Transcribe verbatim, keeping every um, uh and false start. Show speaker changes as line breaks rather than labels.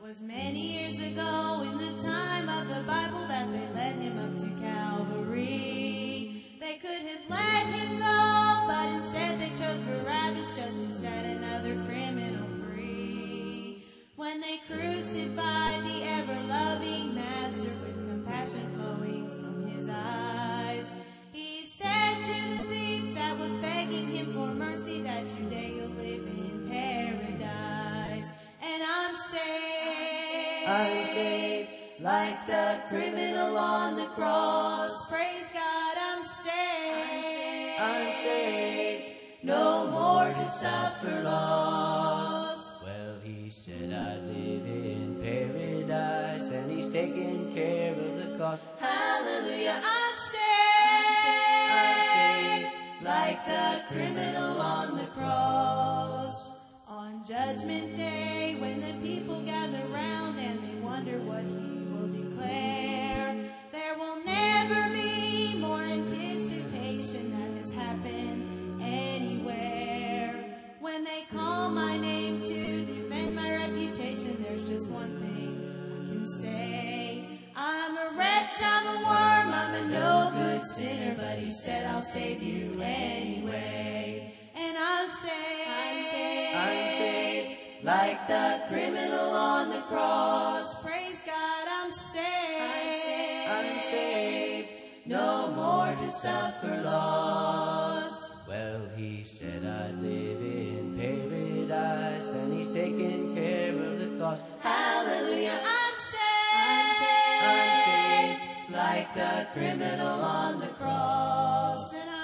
was many years ago in the time of the Bible that they led him up to Calvary. They could have let him go, but instead they chose Barabbas just to set another criminal free. When they crucified the ever-loving Master with compassion flowing from his eyes, he said to the thief that was begging him for mercy that today you'll live in paradise. And I'm saved,
I'm saved,
like the criminal on the cross. Praise God, I'm saved,
I'm saved,
no more to suffer loss.
Well, he said I'd live in paradise, and he's taking care of the cost.
Hallelujah, I'm saved,
I'm saved,
like the criminal on the cross. On Judgment Day, when the people gather round and they wonder what he will declare, there will never be more anticipation that has happened anywhere. When they call my name to defend my reputation, there's just one thing I can say. I'm a wretch, I'm a worm, I'm a no good sinner, but he said I'll save you anyway. And I'm saved, I'm saved,
I'm saved,
like the criminal on the cross. Praise God, I'm saved,
I'm saved,
no more to suffer loss.
well, he said I'd live